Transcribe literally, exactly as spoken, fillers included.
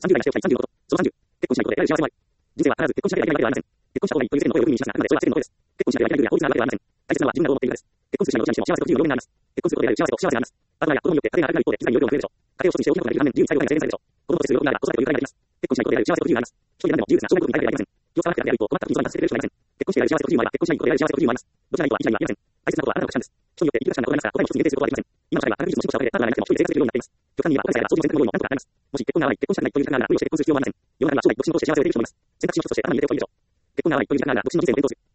さんじゅう代にしておきたいさんじゅうのこと。そのさんじゅう。結婚しないことで得られる幸せもある。人生は必ず結婚しなければいけないわけではありません。結婚した方がいいという世間の声を世に認識しながら、それは世間の声です。結婚しなければいけないルールや法律があるわけではありません。大切なのは自分がどう思っているかです。結婚することで得られる幸せというのは自分が思っているからです。結婚することで得られる幸せというのはあります。パートナーや子供によって得られる幸せというのはあります。どちらにも幸せというのはありません。彼らがある一方で、自らに余裕が増えるでしょう。家庭を一つにして大きなことができる反面、自由に作業が制限されるでしょう。子供として喜ぶがあれば、子育てという課題があります。結婚しないことで得られる幸せと自由があります。一人で何でも自由な障害に対してありません。気を使わなくてある一方、困った時に相談させてくれる人がいません。結婚して得られる幸せと自由もあれば、結婚しないことで得られる幸せと自由もあります。どちらにとは一概には言えません。大切なことはあなたの価値観です。人によって生き方が異なることがありますが、答えを一つに限定することはできません。今の社会は科学技術の進歩したおかげで、パートナーがいなくても一人で生活できるようになっています。極端に言えば、お金さえあれば、掃除の選択のようにも何とかなります。もし結婚が合わない、結婚したくないという選択があるなら、無理をして結婚する必要はありません。世の中には将来独身のとして幸せを得ている人もいます。選択肢の一つとしてあなたに入れておいてみましょう。結婚が合わないという選択があるなら、独身の人生を検討する。